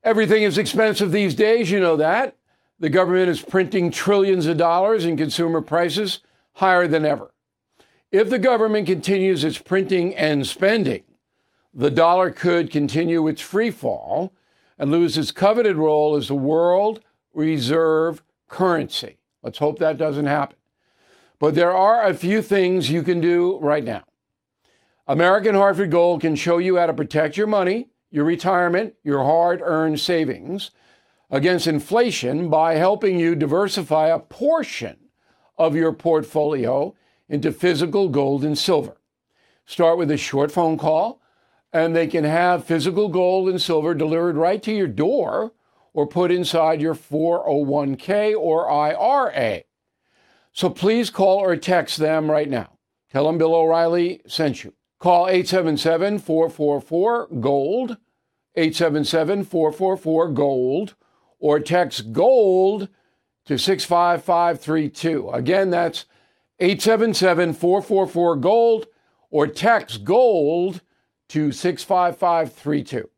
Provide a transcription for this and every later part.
Everything is expensive these days, you know that. The government is printing trillions of dollars and consumer prices higher than ever. If the government continues its printing and spending, the dollar could continue its free fall and lose its coveted role as the world reserve currency. Let's hope that doesn't happen. But there are a few things you can do right now. American Hartford Gold can show you how to protect your money, your retirement, your hard-earned savings against inflation by helping you diversify a portion of your portfolio into physical gold and silver. Start with a short phone call, and they can have physical gold and silver delivered right to your door or put inside your 401k or IRA. So please call or text them right now. Tell them Bill O'Reilly sent you. Call 877-444-GOLD, 877-444-GOLD, or text GOLD to 65532. Again, that's 877-444-GOLD, or text GOLD to 65532.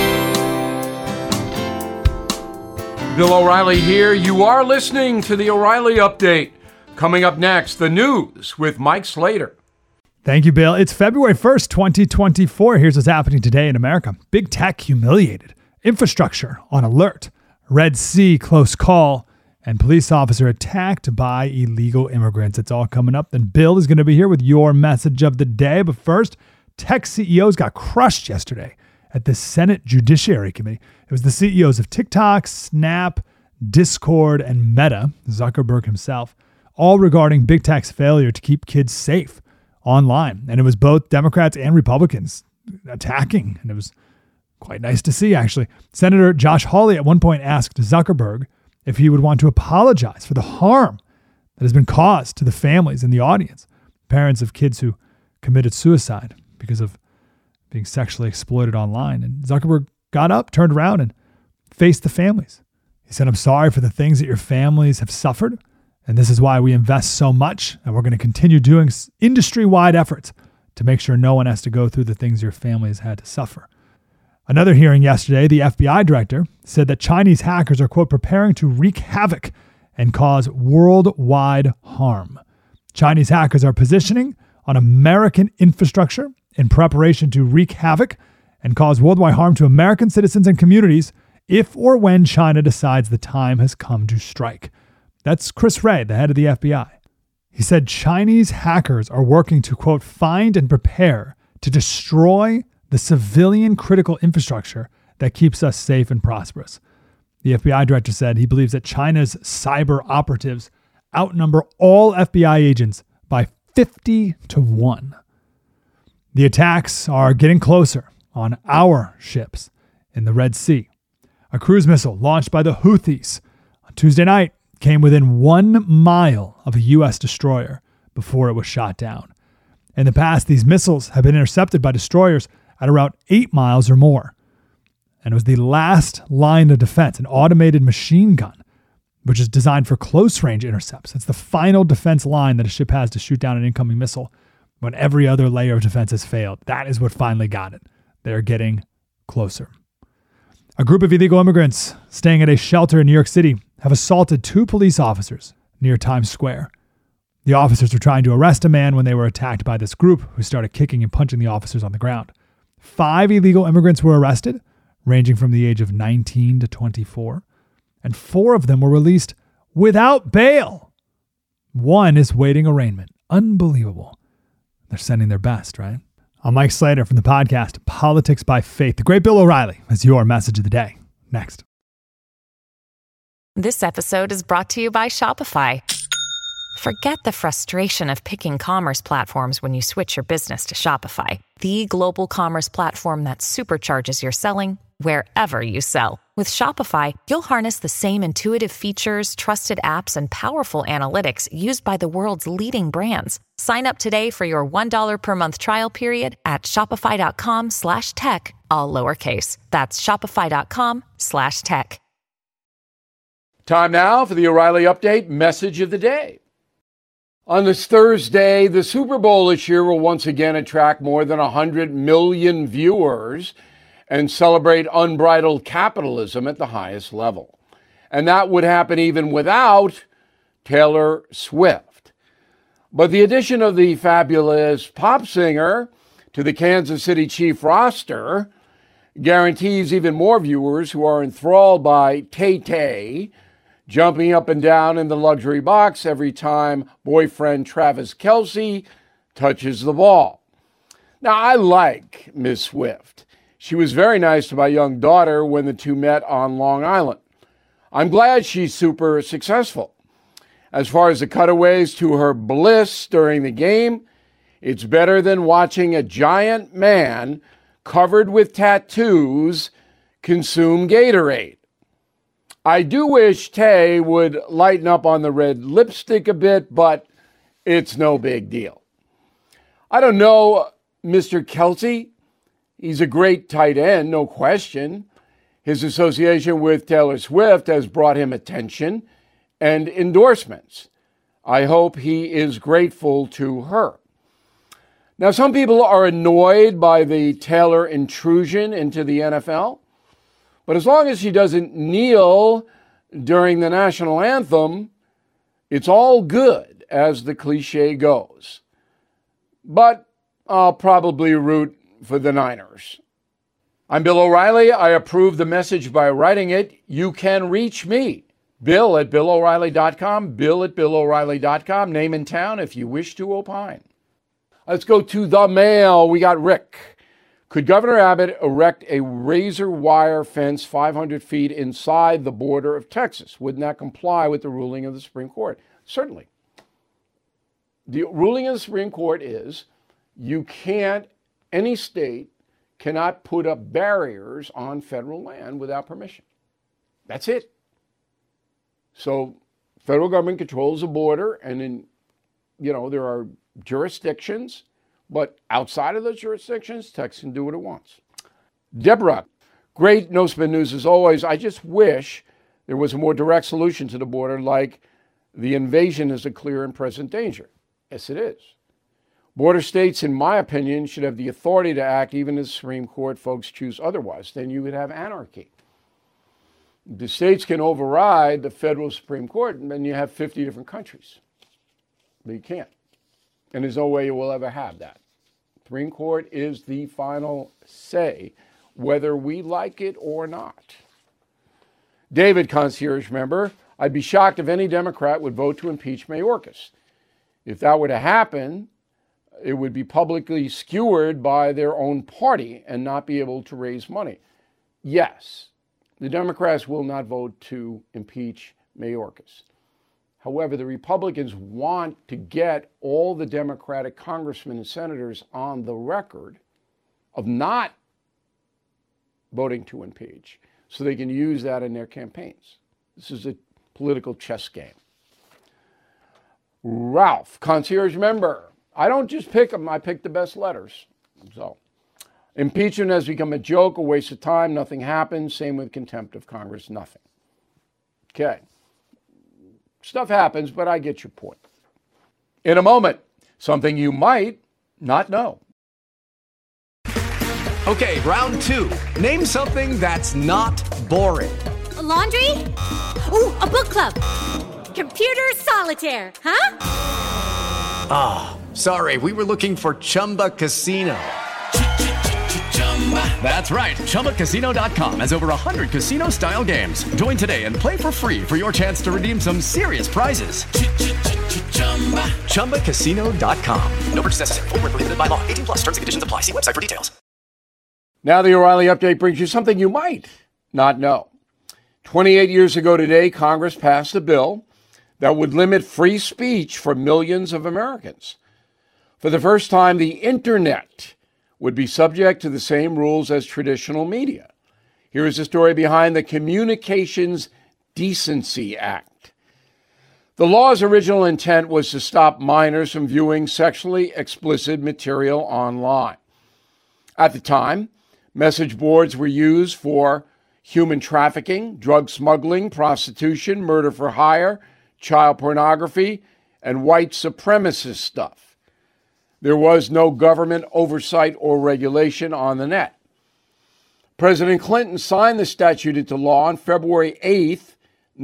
Bill O'Reilly here. You are listening to the O'Reilly Update. Coming up next, the news with Mike Slater. Thank you, Bill. It's February 1st, 2024. Here's what's happening today in America. Big tech humiliated. Infrastructure on alert. Red Sea close call. And police officer attacked by illegal immigrants. It's all coming up. Then Bill is going to be here with your message of the day. But first, tech CEOs got crushed yesterday at the Senate Judiciary Committee. It was the CEOs of TikTok, Snap, Discord, and Meta, Zuckerberg himself, all regarding big tech's failure to keep kids safe online. And it was both Democrats and Republicans attacking. And it was quite nice to see, actually. Senator Josh Hawley at one point asked Zuckerberg if he would want to apologize for the harm that has been caused to the families in the audience, parents of kids who committed suicide because of being sexually exploited online. And Zuckerberg got up, turned around, and faced the families. He said, "I'm sorry for the things that your families have suffered. And this is why we invest so much. And we're going to continue doing industry-wide efforts to make sure no one has to go through the things your family has had to suffer." Another hearing yesterday, the FBI director said that Chinese hackers are, quote, preparing to wreak havoc and cause worldwide harm. Chinese hackers are positioning on American infrastructure in preparation to wreak havoc and cause worldwide harm to American citizens and communities if or when China decides the time has come to strike. That's Chris Wray, the head of the FBI. He said Chinese hackers are working to, quote, find and prepare to destroy the civilian critical infrastructure that keeps us safe and prosperous. The FBI director said he believes that China's cyber operatives outnumber all FBI agents by 50 to 1. The attacks are getting closer on our ships in the Red Sea. A cruise missile launched by the Houthis on Tuesday night came within 1 mile of a U.S. destroyer before it was shot down. In the past, these missiles have been intercepted by destroyers at around 8 miles or more. And it was the last line of defense, an automated machine gun, which is designed for close-range intercepts. It's the final defense line that a ship has to shoot down an incoming missile when every other layer of defense has failed. That is what finally got it. They're getting closer. A group of illegal immigrants staying at a shelter in New York City have assaulted 2 police officers near Times Square. The officers were trying to arrest a man when they were attacked by this group, who started kicking and punching the officers on the ground. 5 illegal immigrants were arrested, ranging from the age of 19 to 24, and 4 of them were released without bail. 1 is waiting arraignment. Unbelievable. They're sending their best, right? I'm Mike Slater from the podcast Politics by Faith. The great Bill O'Reilly has your message of the day. Next. This episode is brought to you by Shopify. Forget the frustration of picking commerce platforms when you switch your business to Shopify, the global commerce platform that supercharges your selling wherever you sell. With Shopify, you'll harness the same intuitive features, trusted apps, and powerful analytics used by the world's leading brands. Sign up today for your $1 per month trial period at shopify.com/tech, all lowercase. That's shopify.com/tech. Time now for the O'Reilly Update message of the day. On this Thursday, the Super Bowl this year will once again attract more than 100 million viewers. and celebrate unbridled capitalism at the highest level. And that would happen even without Taylor Swift. But the addition of the fabulous pop singer to the Kansas City Chiefs roster guarantees even more viewers who are enthralled by Tay-Tay jumping up and down in the luxury box every time boyfriend Travis Kelce touches the ball. Now, I like Ms. Swift. She was very nice to my young daughter when the two met on Long Island. I'm glad she's super successful. As far as the cutaways to her bliss during the game, it's better than watching a giant man covered with tattoos consume Gatorade. I do wish Tay would lighten up on the red lipstick a bit, but it's no big deal. I don't know Mr. Kelce. He's a great tight end, no question. His association with Taylor Swift has brought him attention and endorsements. I hope he is grateful to her. Now, some people are annoyed by the Taylor intrusion into the NFL, but as long as she doesn't kneel during the national anthem, it's all good, as the cliche goes. But I'll probably root for the Niners. I'm Bill O'Reilly. I approve the message by writing it. You can reach me, Bill at BillO'Reilly.com, Bill at BillO'Reilly.com, name and town if you wish to opine. Let's go to the mail. We got Rick. Could Governor Abbott erect a razor wire fence 500 feet inside the border of Texas? Wouldn't that comply with the ruling of the Supreme Court? Certainly. The ruling of the Supreme Court is any state cannot put up barriers on federal land without permission. That's it. So federal government controls the border, and there are jurisdictions, but outside of those jurisdictions, Texas can do what it wants. Deborah, great no spin news as always. I just wish there was a more direct solution to the border, like the invasion is a clear and present danger. Yes, it is. Border states, in my opinion, should have the authority to act even if the Supreme Court folks choose otherwise. Then you would have anarchy. The states can override the federal Supreme Court, and then you have 50 different countries. But you can't. And there's no way you will ever have that. Supreme Court is the final say, whether we like it or not. David, concierge member, I'd be shocked if any Democrat would vote to impeach Mayorkas. If that were to happen, it would be publicly skewered by their own party and not be able to raise money. Yes, the Democrats will not vote to impeach Mayorkas. However, the Republicans want to get all the Democratic congressmen and senators on the record of not voting to impeach so they can use that in their campaigns. This is a political chess game. Ralph, concierge member. I don't just pick them, I pick the best letters. So, impeachment has become a joke, a waste of time, nothing happens. Same with contempt of Congress, nothing. Okay. Stuff happens, but I get your point. In a moment, something you might not know. Okay, round two. Name something that's not boring. A laundry? Ooh, a book club. Computer solitaire, huh? Ah, sorry, we were looking for Chumba Casino. That's right, ChumbaCasino.com has over 100 casino-style games. Join today and play for free for your chance to redeem some serious prizes. ChumbaCasino.com. No purchase necessary. Void where prohibited by law. 18+. Terms and conditions apply. See website for details. Now the O'Reilly Update brings you something you might not know. 28 years ago today, Congress passed a bill that would limit free speech for millions of Americans. For the first time, the internet would be subject to the same rules as traditional media. Here is the story behind the Communications Decency Act. The law's original intent was to stop minors from viewing sexually explicit material online. At the time, message boards were used for human trafficking, drug smuggling, prostitution, murder for hire, child pornography, and white supremacist stuff. There was no government oversight or regulation on the net. President Clinton signed the statute into law on February 8th,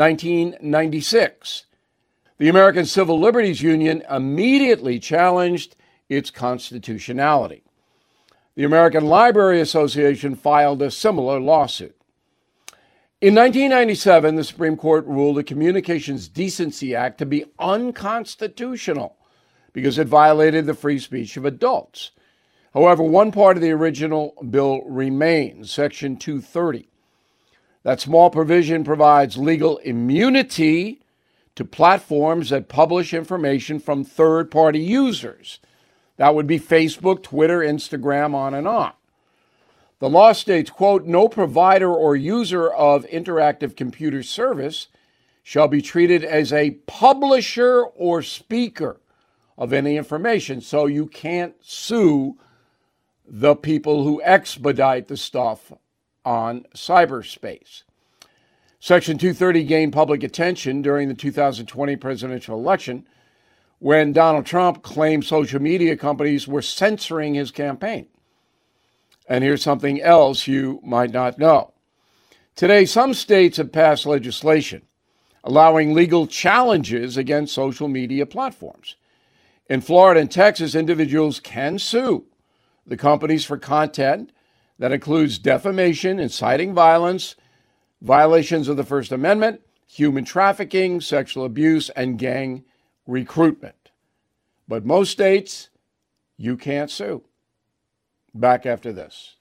1996. The American Civil Liberties Union immediately challenged its constitutionality. The American Library Association filed a similar lawsuit. In 1997, the Supreme Court ruled the Communications Decency Act to be unconstitutional because it violated the free speech of adults. However, one part of the original bill remains, Section 230. That small provision provides legal immunity to platforms that publish information from third-party users. That would be Facebook, Twitter, Instagram, on and on. The law states, quote, no provider or user of interactive computer service shall be treated as a publisher or speaker of any information. So you can't sue the people who expedite the stuff on cyberspace. Section 230 gained public attention during the 2020 presidential election when Donald Trump claimed social media companies were censoring his campaign. And here's something else you might not know. Today, some states have passed legislation allowing legal challenges against social media platforms. In Florida and Texas, individuals can sue the companies for content that includes defamation, inciting violence, violations of the First Amendment, human trafficking, sexual abuse, and gang recruitment. But most states, you can't sue. Back after this.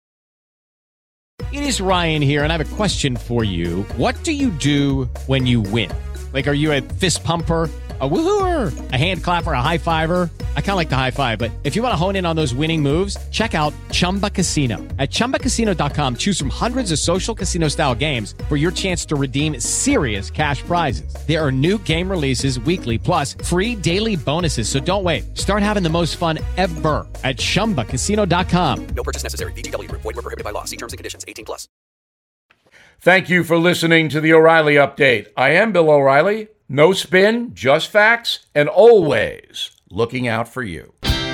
It is Ryan here, and I have a question for you. What do you do when you win? Like, are you a fist pumper, a woo-hooer, a hand clapper, a high fiver? I kind of like the high five, but if you want to hone in on those winning moves, check out Chumba Casino. At ChumbaCasino.com, choose from hundreds of social casino-style games for your chance to redeem serious cash prizes. There are new game releases weekly, plus free daily bonuses, so don't wait. Start having the most fun ever at ChumbaCasino.com. No purchase necessary. VGW Group. Void where prohibited by law. See terms and conditions. 18+. Thank you for listening to the O'Reilly Update. I am Bill O'Reilly. No spin, just facts, and always looking out for you.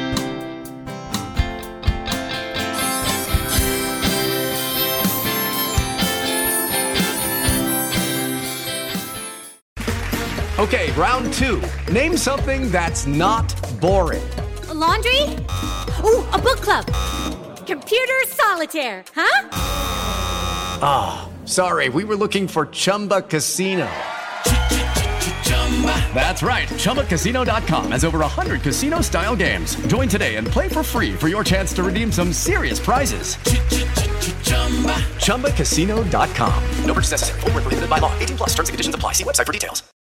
Okay, round two. Name something that's not boring. A laundry? Ooh, a book club. Computer solitaire, huh? Sorry, we were looking for Chumba Casino. That's right. ChumbaCasino.com has over 100 casino-style games. Join today and play for free for your chance to redeem some serious prizes. ChumbaCasino.com. No purchase necessary. Void where prohibited by law. 18+. Terms and conditions apply. See website for details.